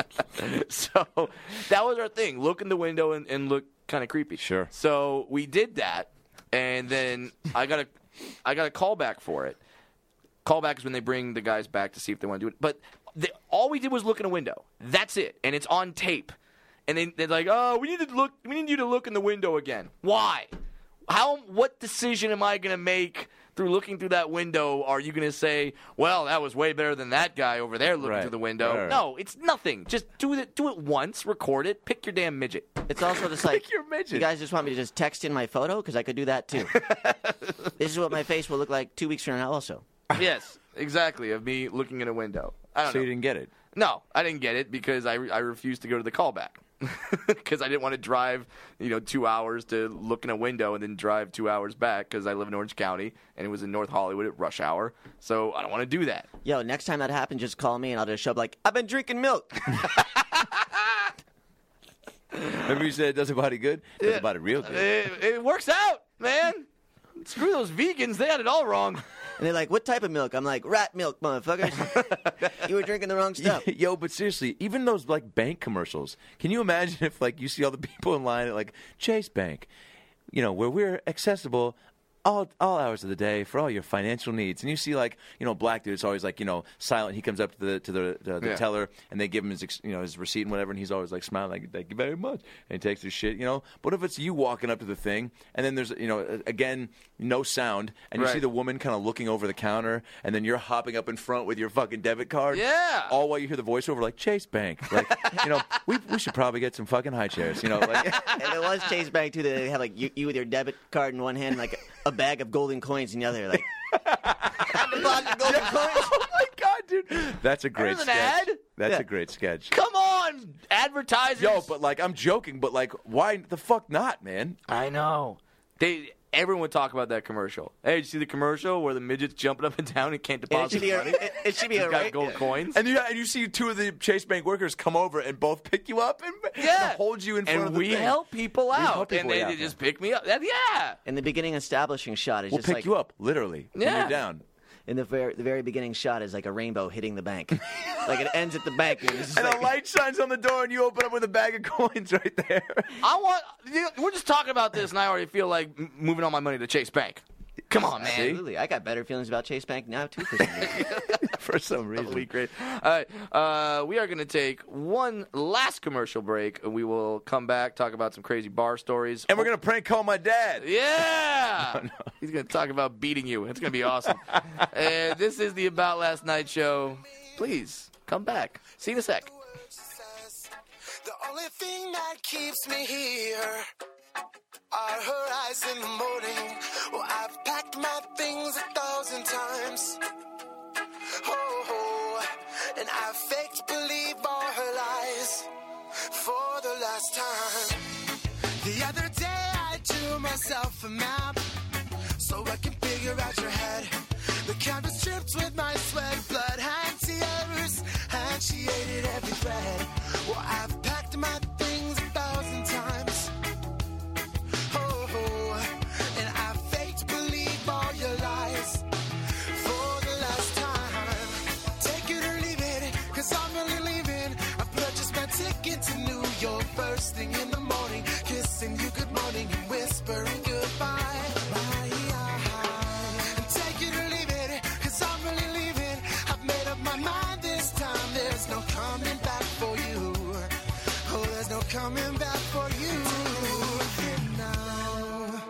So that was our thing. Look in the window and look kind of creepy. Sure. So we did that, and then I got a call back for it. Callback is when they bring the guys back to see if they want to do it. But all we did was look in a window. That's it, and it's on tape. And they're like, "Oh, we need you to look in the window again." Why? What decision am I going to make through looking through that window? Are you going to say, "Well, that was way better than that guy over there looking through the window"? Right. No, it's nothing. Just do it once, record it, pick your damn midget. It's also just like, Pick your midget. you guys just want me to just text in my photo? Because I could do that too. This is what my face will look like 2 weeks from now also. Yes, exactly, of me looking in a window. I don't So know. you didn't get it? No, I didn't get it because I refused to go to the callback. Because I didn't want to drive, 2 hours to look in a window and then drive 2 hours back because I live in Orange County and it was in North Hollywood at rush hour. So I don't want to do that. Yo, next time that happens, just call me and I'll just show up like, "I've been drinking milk." Remember you said it does a body good? It does a body real good. It works out, man. Screw those vegans. They had it all wrong. And they're like, "What type of milk?" I'm like, "Rat milk, motherfuckers." You were drinking the wrong stuff. Yo, but seriously, even those like bank commercials. Can you imagine if like you see all the people in line at like Chase Bank, where we're accessible all hours of the day for all your financial needs, and you see like black dude, it's always like silent. He comes up to the teller and they give him his receipt and whatever, and he's always like smiling like, "Thank you very much," and he takes his shit. But if it's you walking up to the thing and then there's again no sound and you see the woman kind of looking over the counter and then you're hopping up in front with your fucking debit card, all while you hear the voiceover like Chase Bank, like we should probably get some fucking high chairs, like. And it was Chase Bank too. They have like you with your debit card in one hand, like a bag of golden coins in the other. Like, the box of golden coins. Oh my god, dude, that's a great There's sketch. an ad? That's a great sketch. Come on, advertisers. Yo, but like I'm joking, but like why the fuck not, man? I know. Everyone would talk about that commercial. Hey, did you see the commercial where the midget's jumping up and down and can't It deposit should be money? it should be He's a got right. gold coins. And you see 2 of the Chase Bank workers come over and both pick you up and hold you in front of And the we thing. help people out. help people, and yeah. they just pick me up. Yeah. In the beginning establishing shot is We'll just pick like you up, literally, when Yeah. you're down. in the very beginning shot is like a rainbow hitting the bank. Like it ends at the bank. And, it's just And like, a light shines on the door and you open up with a bag of coins right there. We're just talking about this, and I already feel like moving all my money to Chase Bank. Come on, man. Absolutely. I got better feelings about Chase Bank now too. For some reason. For some reason. Totally great. All right, we are going to take one last commercial break, and we will come back, talk about some crazy bar stories. And we're going to prank call my dad. Yeah! He's going to talk about beating you. It's going to be awesome. And this is the About Last Night show. Please, come back. See you in a sec. The only thing that keeps me here are her eyes in the morning. Well, I've packed my things 1,000 times. Oh, and I've faked believe all her lies for the last time. The other day I drew myself a map so I can figure out your head. The canvas stripped with my sweat, blood and tears, and she hated every thread. Well, I've packed my things 1,000 times. Oh, and I faked believe all your lies for the last time. Take it or leave it, 'cause I'm really leaving. I purchased my ticket to New York first thing in the morning, kissing you good morning and whispering goodbye. And take it or leave it, 'cause I'm really leaving. I've made up my mind this time. There's no coming back for you. Oh, there's no coming back for you now.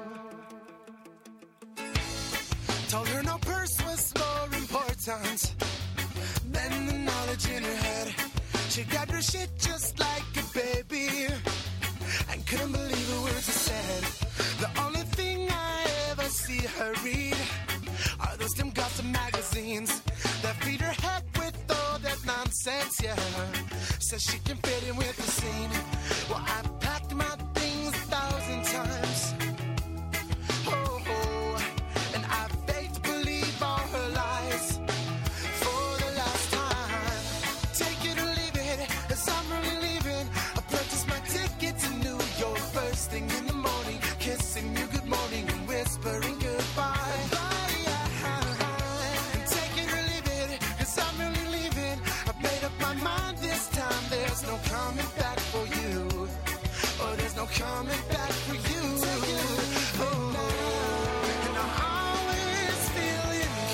Told her no purse was more important than the knowledge in her head. She grabbed her shit just like a baby and couldn't believe the words she said. The only thing I ever see her read are those dim gossip magazines that feed her head with all that nonsense, yeah. Says she can fit in with the scene. Well, I've packed my things 1,000 times. Oh, and I faked believe all her lies for the last time. Take it or leave it, 'cause I'm really leaving. I purchased my ticket to New York first thing in the morning, kissing you good morning and whispering goodbye. And take it or leave it, 'cause I'm really leaving. I've made up my mind this time. There's no coming back for you. Oh, there's no coming back for you. Oh, and I always feel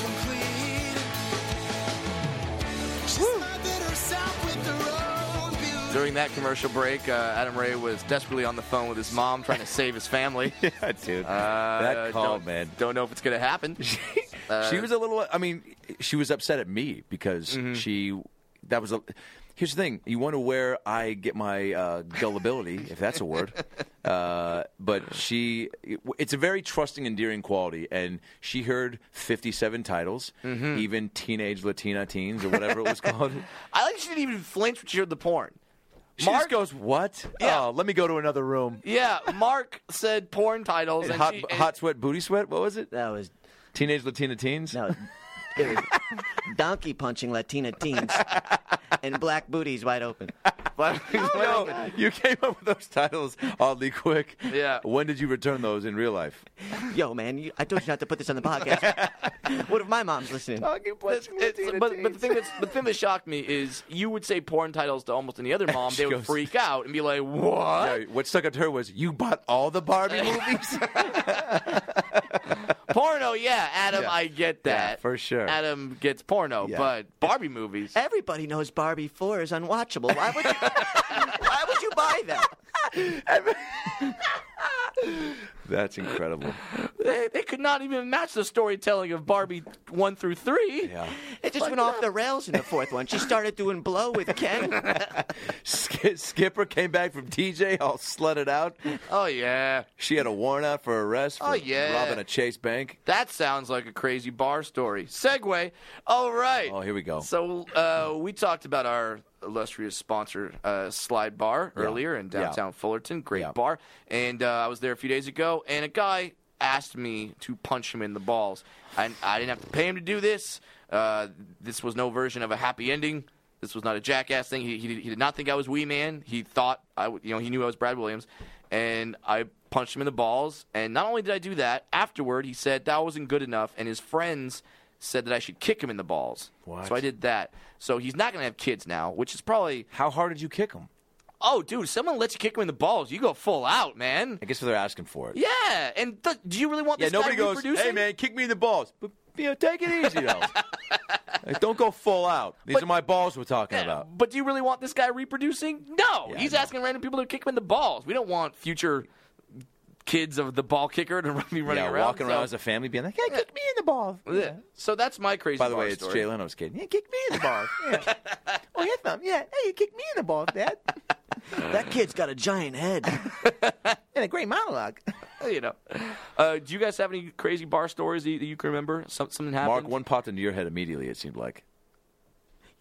incomplete. She smothered herself with her own beauty. During that commercial break, Adam Ray was desperately on the phone with his mom trying to save his family. Yeah, dude. That call, man. Don't know if it's going to happen. She was a little. I mean, she was upset at me because that was a. Here's the thing. You wonder where I get my gullibility, if that's a word. But it's a very trusting, endearing quality. And she heard 57 titles, even Teenage Latina Teens or whatever it was called. I like she didn't even flinch when she heard the porn. She just goes, what? Yeah. Oh, let me go to another room. Yeah, Mark said porn titles. And hot Sweat, Booty Sweat? What was it? That was Teenage Latina Teens? no. It was donkey punching Latina teens and black booties wide open. No, you came up with those titles oddly quick. Yeah. When did you return those in real life? Yo, man, I told you not to put this on the podcast. What if my mom's listening? But the thing that shocked me is you would say porn titles to almost any other mom, they would freak out and be like, "What?" Yeah, what stuck out to her was, you bought all the Barbie movies? Porno, yeah, Adam, Yeah. I get that. Yeah, for sure. Adam gets porno, Yeah. but Barbie movies. Everybody knows Barbie 4 is unwatchable. Why would you buy that? That's incredible. They could not even match the storytelling of Barbie 1 through 3. Yeah. It just went off the rails in the fourth one. She started doing blow with Ken. Skipper came back from TJ all slutted out. Oh, yeah. She had a warrant out for arrest for yeah. robbing a Chase Bank. That sounds like a crazy bar story. Segue. All right. Oh, here we go. So we talked about our illustrious sponsor, Slide Bar, earlier in downtown Fullerton. Great bar. And I was there a few days ago, and a guy asked me to punch him in the balls. I didn't have to pay him to do this. This was no version of a happy ending. This was not a jackass thing. He did not think I was Wee Man. He thought he knew I was Brad Williams, and I punched him in the balls. And not only did I do that, afterward he said that wasn't good enough, and his friends said that I should kick him in the balls. What? So I did that. So he's not going to have kids now, which is probably. How hard did you kick him? Oh, dude, someone lets you kick him in the balls. You go full out, man. I guess they're asking for it. Yeah, and do you really want this nobody guy goes, reproducing? hey, man, kick me in the balls. But, take it easy, though. Like, don't go full out. These are my balls we're talking about. But do you really want this guy reproducing? No. Yeah, He's no. asking random people to kick him in the balls. We don't want future kids of the ball kicker to be running around. Walking around as a family being like, hey, kick me in the balls. Yeah. So that's my crazy By the bar way, it's story. Jay Leno's kid. Yeah, kick me in the balls. Yeah. Oh, yes, Mom. Yeah. Hey, you kick me in the balls, Dad. That kid's got a giant head. And a great monologue. Do you guys have any crazy bar stories that you can remember? Something happened? Mark, one popped into your head immediately, it seemed like.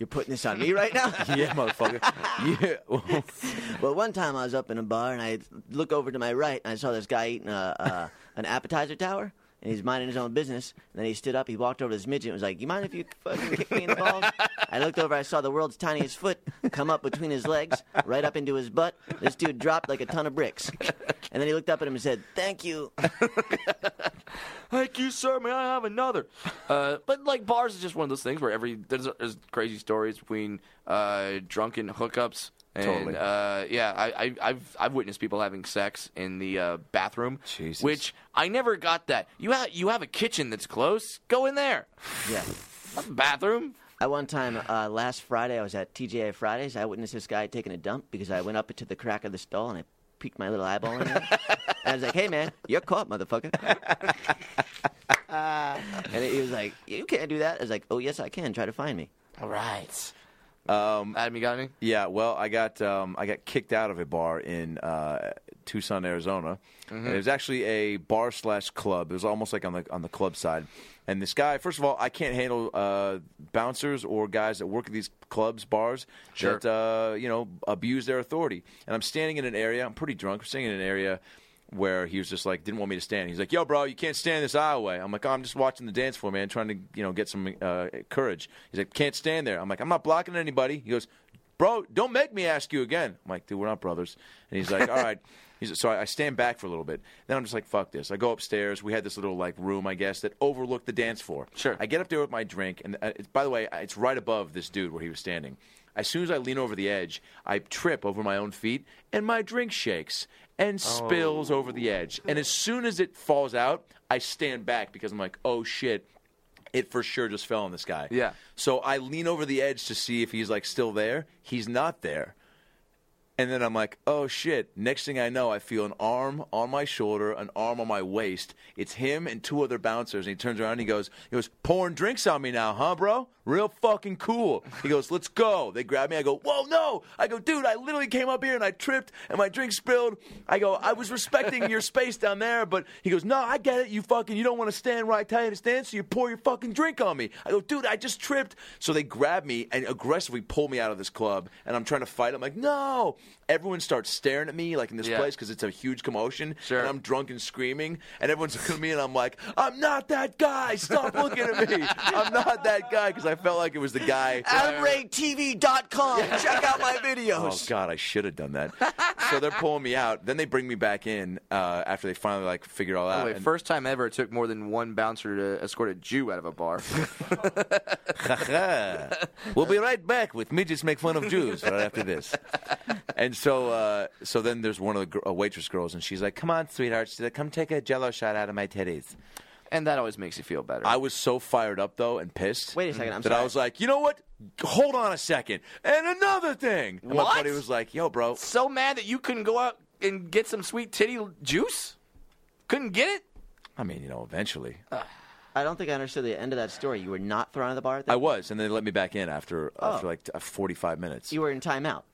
You're putting this on me right now? Yeah, motherfucker. Yeah. Well, one time I was up in a bar, and I look over to my right, and I saw this guy eating an appetizer tower, and he's minding his own business. And then he stood up, he walked over to this midget and was like, you mind if you fucking kick me in the balls? I looked over, I saw the world's tiniest foot come up between his legs, right up into his butt. This dude dropped like a ton of bricks. And then he looked up at him and said, thank you. Thank you, sir. May I have another? But like bars is just one of those things where there's crazy stories between drunken hookups. And, Totally. I've witnessed people having sex in the bathroom, Jesus. which I never got that. You have a kitchen that's close. Go in there. Yeah. Not the bathroom. At one time, last Friday, I was at TGI Fridays. I witnessed this guy taking a dump because I went up to the crack of the stall and I peeked my little eyeball in there. And I was like, hey, man, you're caught, motherfucker. And he was like, you can't do that. I was like, oh, yes, I can. Try to find me. All right. Adam, you got any? Yeah, well, I got kicked out of a bar in Tucson, Arizona. And it was actually a bar/club. It was almost like on the club side. And this guy, first of all, I can't handle bouncers or guys that work at these clubs, bars that abuse their authority. And I'm standing in an area. I'm pretty drunk. I'm standing in an area where he was just like, didn't want me to stand. He's like, yo, bro, you can't stand this aisleway. I'm like, oh, I'm just watching the dance floor, man, trying to, get some courage. He's like, can't stand there. I'm like, I'm not blocking anybody. He goes, bro, don't make me ask you again. I'm like, dude, we're not brothers. And he's like, all right. So I stand back for a little bit. Then I'm just like, fuck this. I go upstairs. We had this little room, I guess, that overlooked the dance floor. Sure. I get up there with my drink, and by the way, it's right above this dude where he was standing. As soon as I lean over the edge, I trip over my own feet, and my drink shakes and spills over the edge. And as soon as it falls out, I stand back because I'm like, oh, shit. It for sure just fell on this guy. Yeah. So I lean over the edge to see if he's still there. He's not there. And then I'm like, oh, shit. Next thing I know, I feel an arm on my shoulder, an arm on my waist. It's him and two other bouncers. And he turns around and he goes, pouring drinks on me now, huh, bro? Real fucking cool. He goes, let's go. They grab me. I go, whoa, no. I go, dude, I literally came up here and I tripped and my drink spilled. I go, I was respecting your space down there. But he goes, no, I get it. You don't want to stand where I tell you to stand, so you pour your fucking drink on me. I go, dude, I just tripped. So they grab me and aggressively pull me out of this club. And I'm trying to fight. I'm like, no. Everyone starts staring at me in this place because it's a huge commotion. Sure. And I'm drunk and screaming. And everyone's looking at me and I'm like, I'm not that guy. Stop looking at me. I'm not that guy, because I felt like it was the guy. AdamRayTV.com. Check out my videos. Oh, God, I should have done that. So they're pulling me out. Then they bring me back in after they finally figure it all out. Wait, first time ever it took more than one bouncer to escort a Jew out of a bar. We'll be right back with Midgets Make Fun of Jews right after this. And so then there's one of the waitress girls, and she's like, come on, sweetheart. She's like, come take a Jell-O shot out of my titties. And that always makes you feel better. I was so fired up, though, and pissed. Wait a second, I'm that sorry. I was like, you know what? Hold on a second. And another thing. And my What? buddy was like, yo, bro. So mad that you couldn't go out and get some sweet titty juice? Couldn't get it? I mean, eventually. I don't think I understood the end of that story. You were not thrown out of the bar? I was, and they let me back in after 45 minutes. You were in timeout.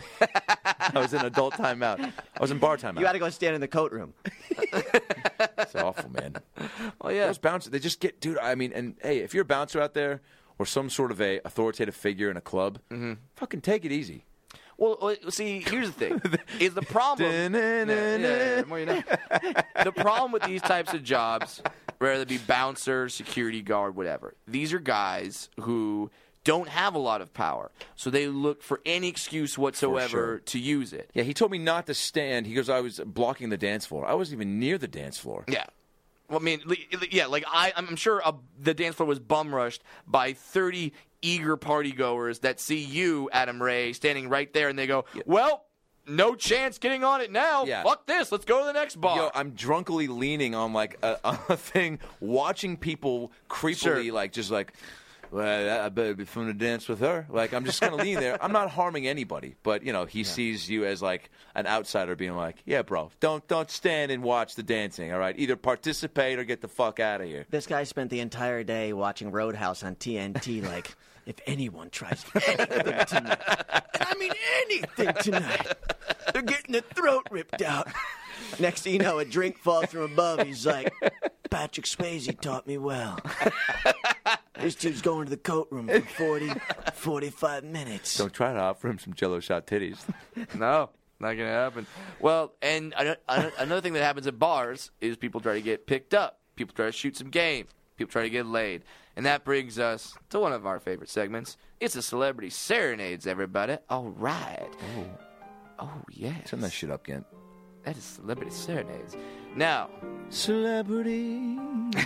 I was in adult timeout. I was in bar timeout. You had to go stand in the coat room. It's awful, man. Oh, yeah. Those bouncers, they just get, dude, I mean, and hey, if you're a bouncer out there or some sort of a authoritative figure in a club, fucking take it easy. Well, see, here's the thing. Is the problem... the more you know. The problem with these types of jobs, whether it be bouncer, security guard, whatever, these are guys who don't have a lot of power. So they look for any excuse whatsoever to use it. Yeah, he told me not to stand. He goes, I was blocking the dance floor. I wasn't even near the dance floor. Yeah. Well, I mean, yeah, I'm sure the dance floor was bum rushed by 30 eager party goers that see you, Adam Ray, standing right there, and they go, well, no chance getting on it now. Yeah. Fuck this. Let's go to the next bar. Yo, I'm drunkily leaning on a thing, watching people creepily, well, I better be fun to dance with her. I'm just going to lean there. I'm not harming anybody, but he sees you as an outsider, being like, "Yeah, bro, don't stand and watch the dancing. All right, either participate or get the fuck out of here." This guy spent the entire day watching Roadhouse on TNT. If anyone tries anything tonight, and I mean anything tonight, they're getting their throat ripped out. Next thing you know, a drink falls from above. He's like, Patrick Swayze taught me well. This dude's going to the coat room for 40, 45 minutes. Don't try to offer him some Jello shot titties. No, not going to happen. Well, and another thing that happens at bars is people try to get picked up. People try to shoot some game. People try to get laid. And that brings us to one of our favorite segments. It's the Celebrity Serenades, everybody. All right. Oh, yes. Turn that shit up, Kent. That is Celebrity Serenades. Now, Celebrity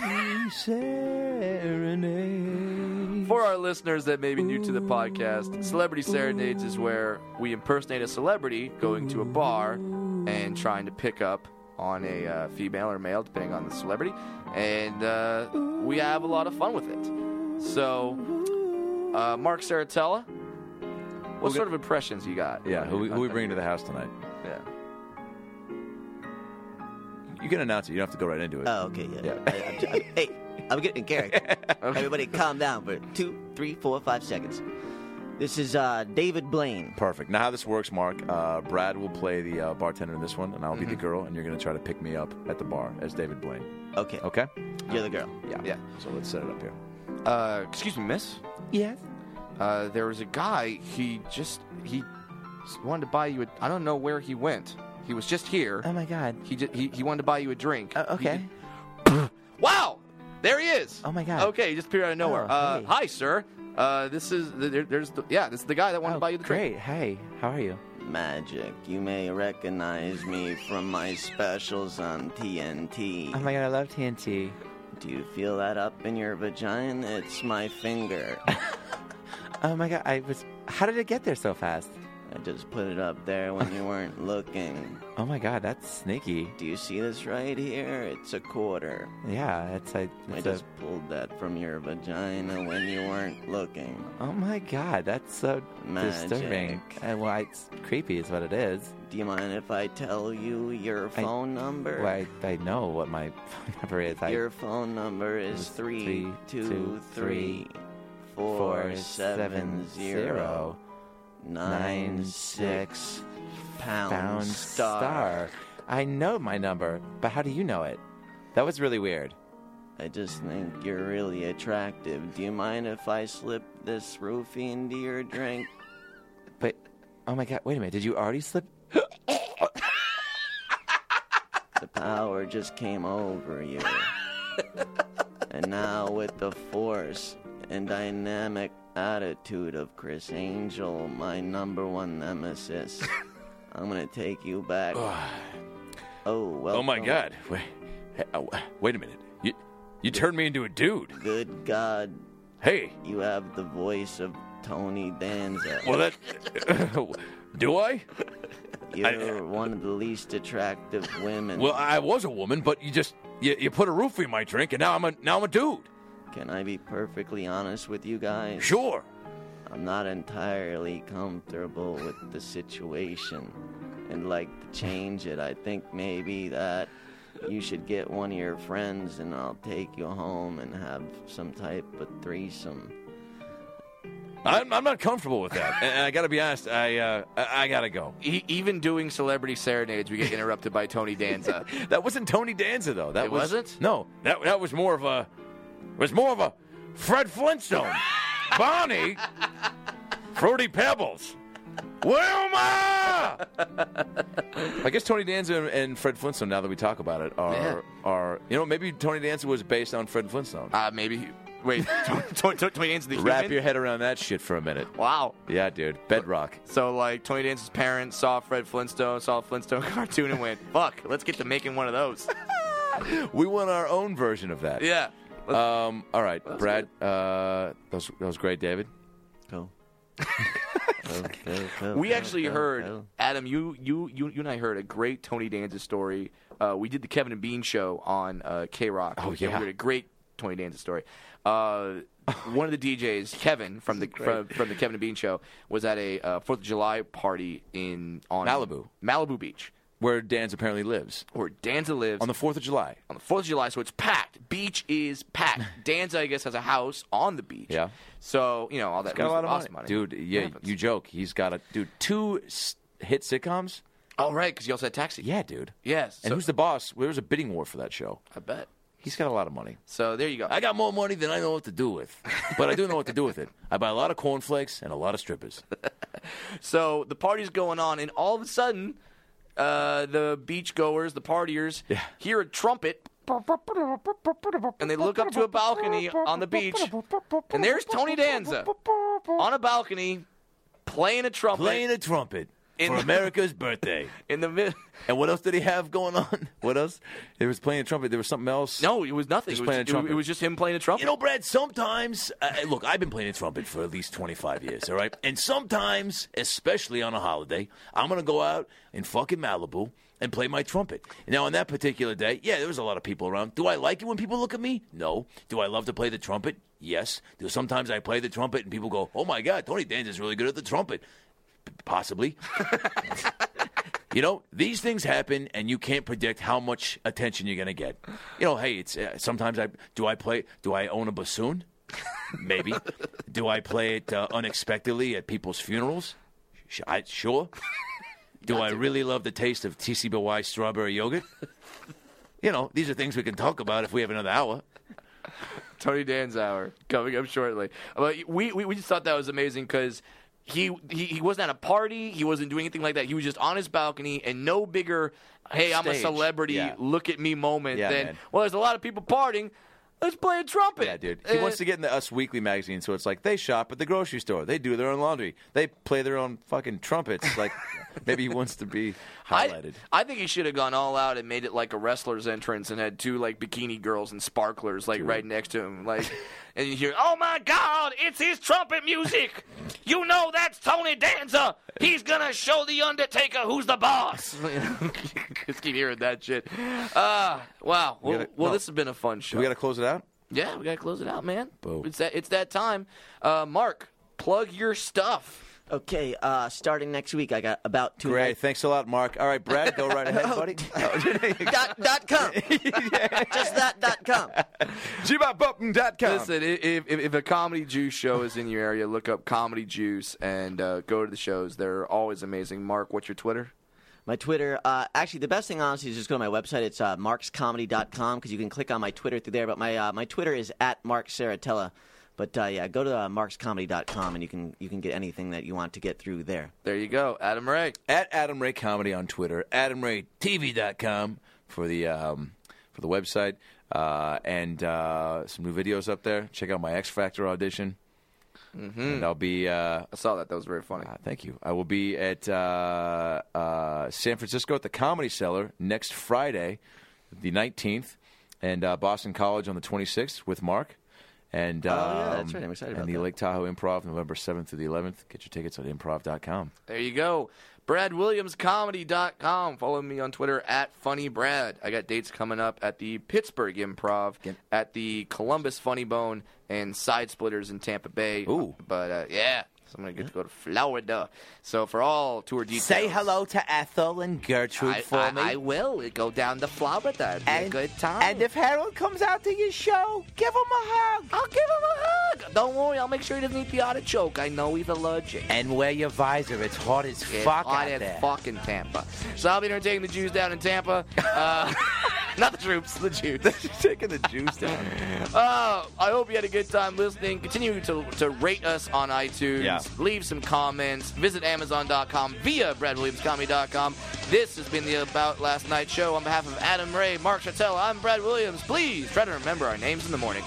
Serenades. for our listeners that may be new to the podcast, Celebrity Serenades is where we impersonate a celebrity going to a bar and trying to pick up on a female or male, depending on the celebrity. And we have a lot of fun with it. So, Mark Saratella, what sort of impressions you got? Yeah, who we bringing to the house tonight? Yeah. You can announce it. You don't have to go right into it. Oh, okay, yeah. Hey, I'm getting in character. Everybody calm down for 2, 3, 4, 5 seconds. This is David Blaine. Perfect. Now, how this works, Mark, Brad will play the bartender in this one, and I'll be the girl, and you're going to try to pick me up at the bar as David Blaine. Okay. Okay? You're the girl. Yeah. So let's set it up here. Excuse me, miss. Yes. There was a guy, he wanted to buy you I don't know where he went. He was just here. Oh my God. He wanted to buy you a drink. Okay. Wow! There he is! Oh my God. Okay, he just appeared out of nowhere. Oh, hey. Hi, sir. This is this is the guy that wanted to buy you the drink. Great. Hey, how are you? Magic. You may recognize me from my specials on TNT. Oh my God, I love TNT. Do you feel that up in your vagina? It's my finger. Oh my God, how did it get there so fast? I just put it up there when you weren't looking. Oh my God, that's sneaky. Do you see this right here? It's a quarter. Yeah, I just pulled that from your vagina when you weren't looking. Oh my God, that's so Magic. disturbing. Well, it's creepy is what it is. Do you mind if I tell you your phone number? Well, I know what my phone number is. Your phone number is 323-470-96 pound star. I know my number, but how do you know it? That was really weird. I just think you're really attractive. Do you mind if I slip this roofie into your drink? But, oh my God, wait a minute. Did you already slip? The power just came over you. And now with the force and dynamic attitude of Chris Angel, my number one nemesis, I'm going to take you back. Oh, well. Oh, my God. Wait a minute. You turned me into a dude. Good God. Hey. You have the voice of Tony Danza. Well, that... do I? You're one of the least attractive women. Well, I was a woman, but you put a roofie in my drink, and now I'm a dude. Can I be perfectly honest with you guys? Sure. I'm not entirely comfortable with the situation and like to change it. I think maybe that you should get one of your friends and I'll take you home and have some type of threesome. I'm not comfortable with that, and I got to be honest. I got to go. Even doing Celebrity Serenades, we get interrupted by Tony Danza. That wasn't Tony Danza, though. That wasn't? No, that was more of a Fred Flintstone. Bonnie, Fruity Pebbles, Wilma. I guess Tony Danza and Fred Flintstone, now that we talk about it, are maybe Tony Danza was based on Fred Flintstone. Maybe. Wait, Tony Danza the human? Wrap your head around that shit for a minute. Wow. Yeah, dude. Bedrock. So, like, Tony Danza's parents saw Fred Flintstone, saw a Flintstone cartoon, and went, fuck, let's get to making one of those. We want our own version of that. Yeah. All right, Brad. That was great, David. Cool. We actually heard, Adam, you and I heard a great Tony Danza story. We did the Kevin and Bean show on K-Rock. Oh, yeah. We heard a great Tony Danza story. One of the DJs, Kevin from the Kevin and Bean show, was at a 4th of July party on Malibu Beach, where Danza apparently lives. Where Danza lives on the 4th of July. On the 4th of July, so it's packed. Beach is packed. Danza, I guess, has a house on the beach. Yeah. So all that. He's got a lot of money, dude. Yeah, you joke. He's got 2 hit sitcoms. Oh right, because he also had Taxi. Yeah, dude. Yes. And who's the boss? There was a bidding war for that show. I bet. He's got a lot of money. So there you go. I got more money than I know what to do with. But I do know what to do with it. I buy a lot of cornflakes and a lot of strippers. So the party's going on, and all of a sudden, the beachgoers, the partiers, hear a trumpet, and they look up to a balcony on the beach, and there's Tony Danza on a balcony playing a trumpet. For America's birthday. In the mid. And what else did he have going on? What else? He was playing a trumpet. There was something else. No, it was nothing. It was just him playing a trumpet. You know, Brad, sometimes, look, I've been playing a trumpet for at least 25 years, all right? And sometimes, especially on a holiday, I'm going to go out in fucking Malibu and play my trumpet. Now, on that particular day, there was a lot of people around. Do I like it when people look at me? No. Do I love to play the trumpet? Yes. Sometimes I play the trumpet and people go, oh, my God, Tony Danza's really good at the trumpet. Possibly. You know, these things happen, and you can't predict how much attention you're going to get. You know, hey, it's sometimes do I own a bassoon? Maybe. Do I play it unexpectedly at people's funerals? Sure. Do I really love the taste of TCBY strawberry yogurt? You know, these are things we can talk about if we have another hour. Tony Danza hour coming up shortly. But we just thought that was amazing because he wasn't at a party. He wasn't doing anything like that. He was just on his balcony, and no bigger, hey, I'm a celebrity, look at me moment than, man. Well, there's a lot of people partying. Let's play a trumpet. Yeah, dude. He wants to get in the Us Weekly magazine, so it's like they shop at the grocery store. They do their own laundry. They play their own fucking trumpets. Like, maybe he wants to be highlighted. I think he should have gone all out and made it like a wrestler's entrance and had two, like, bikini girls and sparklers, like, right next to him. Like, and you hear, oh, my God, it's his trumpet music. You know that's Tony Danza. He's going to show The Undertaker who's the boss. Just keep hearing that shit. Wow. Well, this has been a fun show. We got to close it out? Yeah, we got to close it out, man. Boom. It's that time. Mark, plug your stuff. Okay, starting next week, I got about 2 Great. Thanks a lot, Mark. All right, Brad, go right ahead, buddy. .com. Just that.com. GBopButton.com. Listen, if a Comedy Juice show is in your area, look up Comedy Juice and go to the shows. They're always amazing. Mark, what's your Twitter? My Twitter, actually, the best thing, honestly, is just go to my website. It's markscomedy.com because you can click on my Twitter through there. But my Twitter is @MarkSaratella. But, go to markscomedy.com, and you can get anything that you want to get through there. There you go. Adam Ray. @AdamRayComedy on Twitter. AdamRayTV.com for the website. And some new videos up there. Check out my X Factor audition. Mm-hmm. And I'll be... I saw that. That was very funny. Thank you. I will be at San Francisco at the Comedy Cellar next Friday, the 19th, and Boston College on the 26th with Mark. And that's right. I'm excited about and the that. Lake Tahoe Improv, November 7th through the 11th. Get your tickets on improv.com. There you go. BradWilliamsComedy.com. Follow me on Twitter @FunnyBrad. I got dates coming up at the Pittsburgh Improv, at the Columbus Funny Bone, and Side Splitters in Tampa Bay. Ooh. But, so I'm going to get to go to Florida. So for all tour details... Say hello to Ethel and Gertrude for me. I will. Go down to Florida. It'll be a good time. And if Harold comes out to your show, give him a hug. I'll give him a hug. Don't worry. I'll make sure he doesn't eat the artichoke. I know he's allergic. And wear your visor. It's hot as fuck out there. It's hot as fuck in Tampa. So I'll be there taking the Jews down in Tampa. Not the troops, the Jews. Taking the Jews down. I hope you had a good time listening. Continue to rate us on iTunes. Yeah. Leave some comments. Visit Amazon.com via BradWilliamsComedy.com. This has been the About Last Night show. On behalf of Adam Ray, Mark Chattel, I'm Brad Williams. Please try to remember our names in the morning.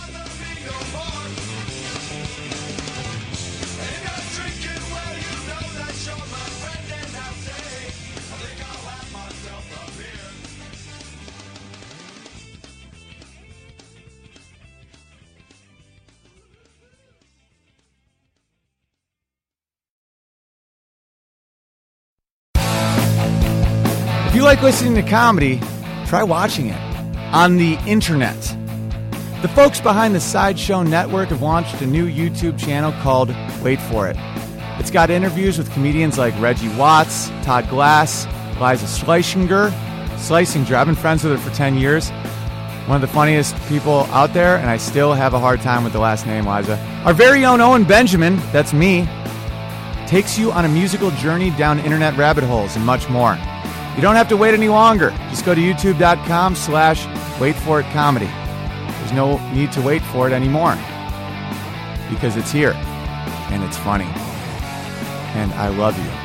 If you like listening to comedy, try watching it on the internet. The folks behind the Sideshow Network have launched a new YouTube channel called Wait For It. It's got interviews with comedians like Reggie Watts, Todd Glass, Liza Schlesinger. I've been friends with her for 10 years. One of the funniest people out there, and I still have a hard time with the last name, Liza. Our very own Owen Benjamin, that's me, takes you on a musical journey down internet rabbit holes and much more. You don't have to wait any longer. Just go to youtube.com/ Wait For It Comedy. There's no need to wait for it anymore because it's here and it's funny. And I love you.